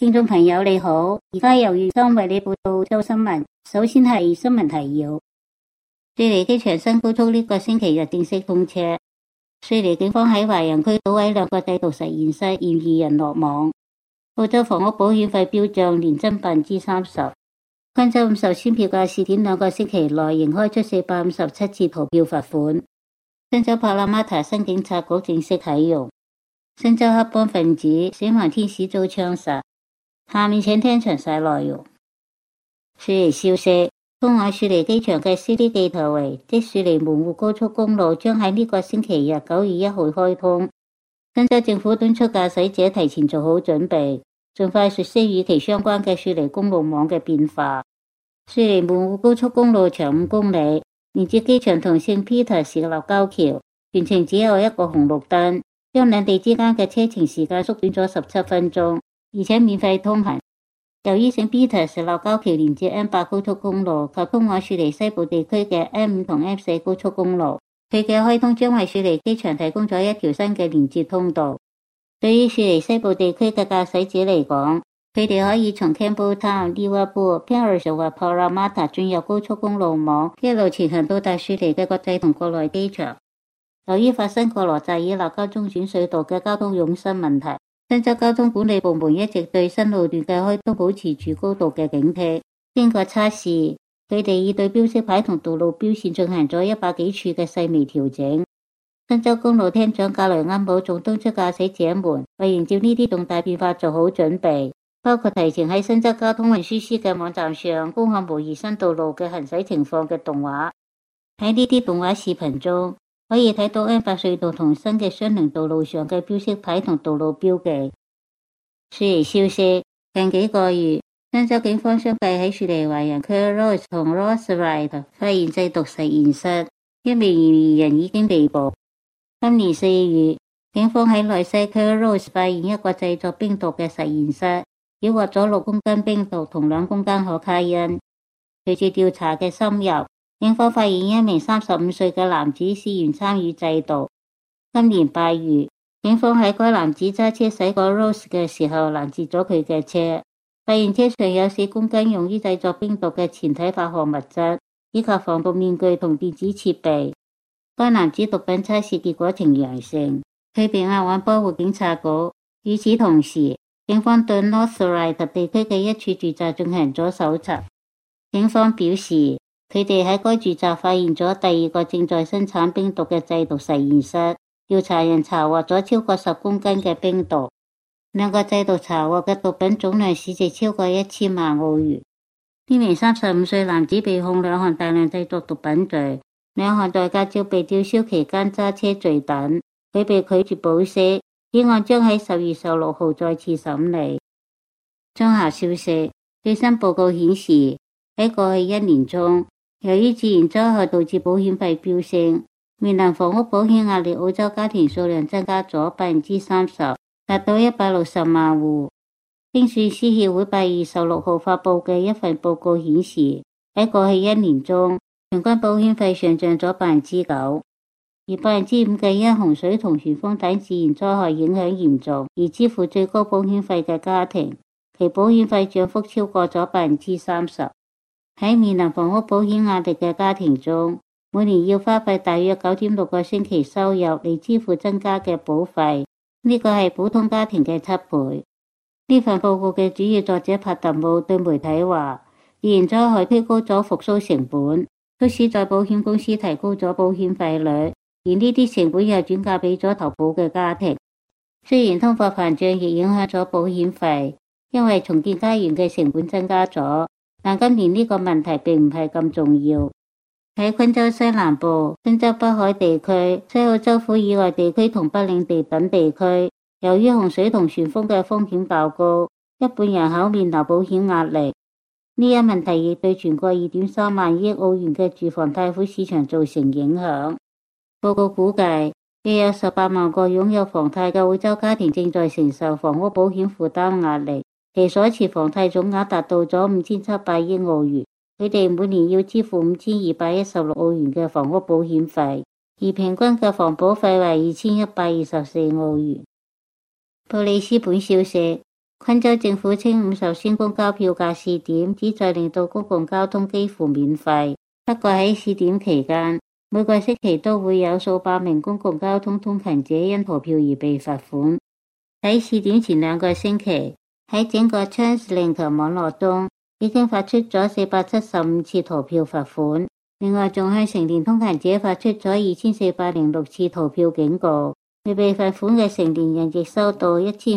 聽眾朋友你好，而家由月生為你報道周新聞。首先係新聞提要：雪梨機場新高速呢個星期日正式通車。雪梨警方喺華人區搗毀2個製毒實驗室，嫌疑人落網。澳洲房屋保險費飆漲，年增30%。昆州50千票價試點2個星期內仍開出457次逃票罰款。新州帕拉馬塔新警察局正式啟用。新州黑幫分子死亡天使遭槍殺。下面請聽詳細內容。雪梨消息，通往雪梨機場嘅 City Gateway 即雪梨門戶高速公路將喺呢個星期日9月1號開通。新州政府敦促駕駛者提前做好準備，盡快熟悉與其相關嘅雪梨公路網嘅變化。雪梨門戶高速公路長5公里，連接機場同聖彼得士立交橋，全程只有一個紅綠燈，將兩地之間嘅車程時間縮短咗17分鐘。而且免費通行。由於聖彼得士立交橋連接 M8 高速公路及通往雪梨西部地區嘅 M5 同 M4 高速公路，佢嘅開通將為雪梨機場提供咗一條新嘅連接通道。對於雪梨西部地區嘅駕駛者嚟講，佢哋可以從 Campbelltown、Liverpool、Penrith 或 Parramatta 進入高速公路網，一路前行到達雪梨嘅國際同國內機場。由於發生過羅扎爾納交中轉隧道嘅交通擁塞問題，新州交通管理部門一直對新路段嘅開通保持住高度嘅警惕。經過測試，佢哋已對標識牌同道路標線進行咗100幾處嘅細微調整。新州公路廳長格雷恩堡仲敦促駕駛者們為迎接呢啲重大變化做好準備，包括提前喺新州交通運輸司嘅網站上公開模擬新道路嘅行駛情況嘅動畫。喺呢啲動畫視頻中，可以睇到 M8 隧道同新嘅相鄰道路上嘅標識牌同道路標記。雪梨消息，近幾個月，新州警方相繼喺雪梨華人區 Rose 同 Roseryde 發現製毒實驗室，一名嫌疑人已經被捕。今年4月，警方喺內西區 Rose 發現一個製作冰毒嘅實驗室，繳獲咗6公斤冰毒同2公斤可卡因。隨住調查嘅深入，警方發現一名35歲嘅男子涉嫌參與製毒。今年8月，警方喺該男子揸車駛過 Rose 嘅時候攔截咗佢嘅車，發現車上有4公斤用於製作冰毒嘅前體化學物質，以及防毒面具同電子設備。該男子毒品測試結果呈陽性，佢被押往波湖警察局。與此同時，警方對 Northside 地區嘅一處住宅進行咗搜查。警方表示，佢哋喺該住宅發現咗第2個正在生產冰毒嘅製毒實驗室，調查人查獲咗超過10公斤嘅冰毒。2個製毒查獲嘅毒品總量市值超過1000萬澳元。呢名35歲男子被控2項大量製作毒品罪，2項在駕照被吊銷期間揸車罪等。佢被拒絕保釋，此案將喺10月16號再次審理。綜合消息，最新報告顯示，喺過去1年中，由於自然災害導致保險費飆升，面臨房屋保險壓力澳洲家庭數量增加咗30%，達到160萬戶。精算師協會8月16號發布嘅一份報告顯示，喺過去1年中，平均保險費上漲咗9%，而5%嘅因洪水同旋風等自然災害影響嚴重而支付最高保險費嘅家庭，其保險費漲幅超過咗30%。喺面臨房屋保險壓力嘅家庭中，每年要花費大約9.6個星期收入嚟支付增加嘅保費，呢個係普通家庭嘅7倍。呢份報告嘅主要作者帕特姆對媒體話，自然災害推高咗復甦成本，促使在保險公司提高咗保險費率，而呢啲成本又轉嫁俾咗投保嘅家庭。雖然通貨膨脹亦影響咗保險費，因為重建家園嘅成本增加咗，但今年呢個問題並唔係咁重要。喺昆州西南部、新州北海地區、西澳州府以外地區同北領地等地區，由於洪水同旋風嘅風險較高，一半人口面臨保險壓力。呢一問題亦對全國2.3萬億澳元嘅住房貸款市場造成影響。報告估計，約有18萬個擁有房貸嘅澳洲家庭正在承受房屋保險負擔壓力，其所持房貸總額達到咗5700億澳元，佢哋每年要支付5216澳元嘅房屋保險費，而平均嘅房保費為2124澳元。布里斯本消息， 昆州政府稱五十仙公交票價試點，旨在令到公共交通幾乎免費。不過喺試點期間，每個星期都會有數百名公共交通通勤者因逃票而被罰款。喺試點前2個星期，喺整個 TransLink 網絡中已經發出咗475次逃票罰款，另外仲向成年通勤者發出咗2406次逃票警告。未被罰款嘅成年人亦收到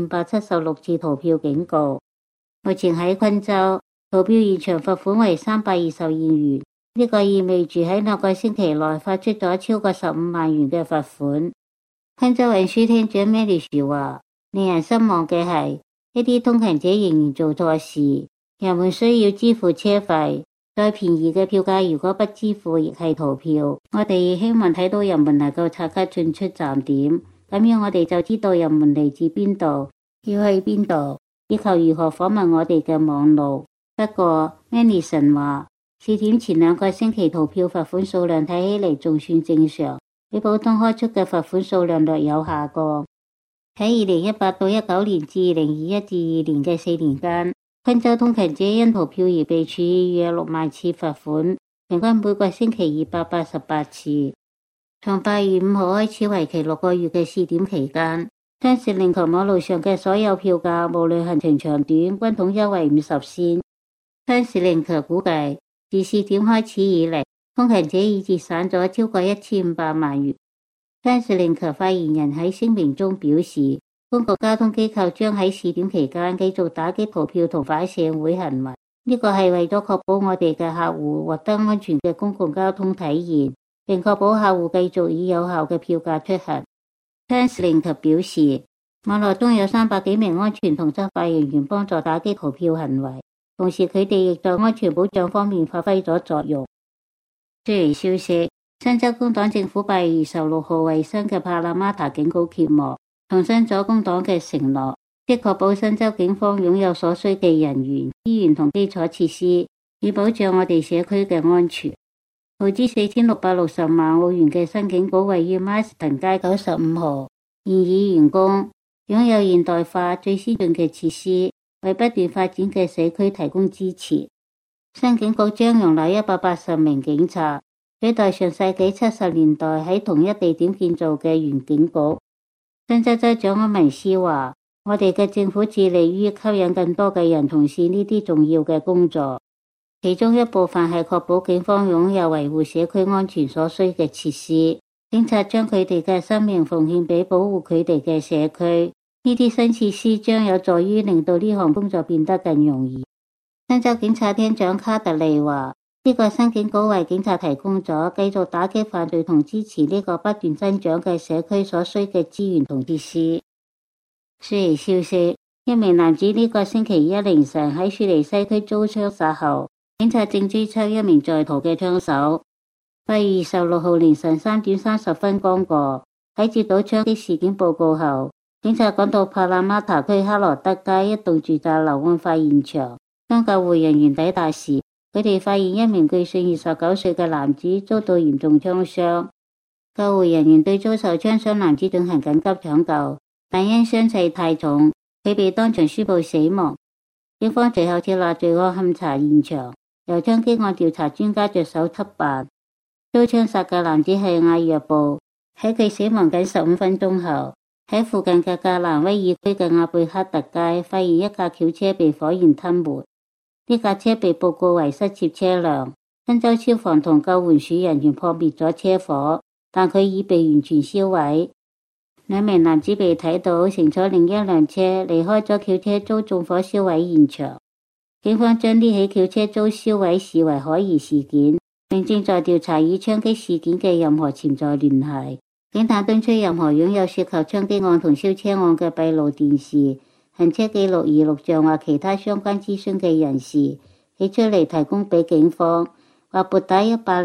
1576次逃票警告。目前喺昆州，逃票現場罰款為322元，呢個意味住喺2個星期內發出咗超過15萬元嘅罰款。昆州運輸廳長 Manish 話，令人失望嘅係，一啲通勤者仍然做錯事，人們需要支付車費，再便宜嘅票價如果不支付亦係逃票。我哋亦希望睇到人們能夠即刻進出站點，咁樣我哋就知道人們嚟自邊度，要去邊度，以及如何訪問我哋嘅網路。不過 Manish 話，試點前2個星期逃票罰款數量睇起嚟仲算正常，比普通開出嘅罰款數量略有下降。喺2018到19年至2021至22年嘅4年間，昆州通勤者因逃票而被處以約6萬次罰款，平均每個星期288次。從8月5號開始為期6個月嘅試點期間，TransLink網路上嘅所有票價無論行程長短均統優惠50仙。TransLink估計自試點開始以嚟，通勤者已節省咗超過1500萬元。TransLink 發言人喺聲明中表示，公共交通機構將喺試點期間繼續打擊逃票同反社會行為，呢個係為咗確保我哋嘅客戶獲得安全嘅公共交通體驗，並確保客戶繼續以有效嘅票價出行。TransLink 表示，網絡中有300幾名安全同執法人員幫助打擊逃票行為，同時佢哋亦在安全保障方面發揮咗作用。雖然消息，新州工黨政府8月26號為新嘅帕拉馬塔警局揭幕，重申咗工黨嘅承諾，即確保新州警方擁有所需嘅人員、資源同基礎設施，以保障我哋社區嘅安全。耗資4660萬澳元嘅新警局位於 Marston 街95號，現已完工，擁有現代化最先進嘅設施，為不斷發展嘅社區提供支持。新警局將容納180名警察，取代上世紀70年代喺同一地點建造嘅原警局。新州州長安文斯話，我哋嘅政府致力於吸引更多嘅人從事呢啲重要嘅工作，其中一部分係確保警方擁有維護社區安全所需嘅設施。警察將佢哋嘅生命奉獻俾保護佢哋嘅社區，呢啲新設施將有助於令到呢項工作變得更容易。新州警察廳長卡特利話，呢個新警局為警察提供咗繼續打擊犯罪同支持呢個不斷增長嘅社區所需嘅資源同設施。雪梨消息，一名男子呢個星期一凌晨喺雪梨西區遭槍殺後，警察正追緝一名在逃嘅槍手。8月26號凌晨3點30分剛過，喺接到槍擊事件報告後，警察趕到帕拉馬塔區克羅德街一棟住宅樓案發現場。當救護人員抵達時，佢哋發現一名據信29歲嘅男子遭到嚴重槍傷。救護人員對遭受槍傷男子進行緊急搶救，但因傷勢太重，佢被當場宣布死亡。警方隨後設立罪案勘查現場，由槍擊案調查專家着手緝辦。遭槍殺嘅男子係艾約布，喺佢死亡僅15分鐘後，喺附近嘅格蘭威爾區嘅亞貝克特街發現一架轎車被火焰吞沒。呢架車被報告為失竊車輛，新州消防同救援署人員撲滅咗車火，但佢已被完全燒毀。2名男子被睇到乘坐另一輛車離開咗轎車遭縱火燒毀現場。警方將呢起轎車遭燒毀視為可疑事件，並正在調查與槍擊事件嘅任何潛在聯繫。警探敦促任何擁有涉及槍擊案同燒車案嘅閉路電視、行車記錄儀錄像或其他相關資訊嘅人士，起出嚟提供俾警方，或撥打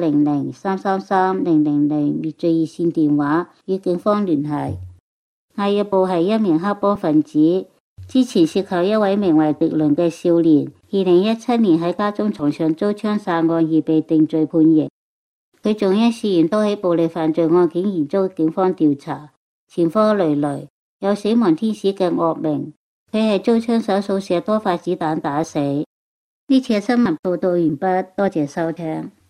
1800-333-000滅罪熱線電話與警方聯繫。艾約布係一名黑幫分子，之前涉及一位名為迪倫嘅少年，2017年喺家中床上遭槍殺案而被定罪判刑。佢仲因涉嫌多起暴力犯罪案件而遭警方調查，前科累累，有死亡天使嘅惡名。 佢係遭槍手掃射多發子彈打死。呢次嘅新聞報道完畢，多謝收聽。